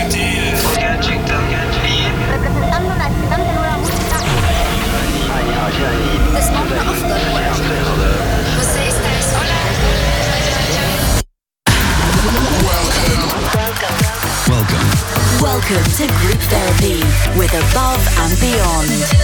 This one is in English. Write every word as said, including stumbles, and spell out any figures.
Representando la ciudad de nueva música. تسمعون أفضل وأجمل. Você está Welcome. Welcome to Group Therapy with Above and Beyond.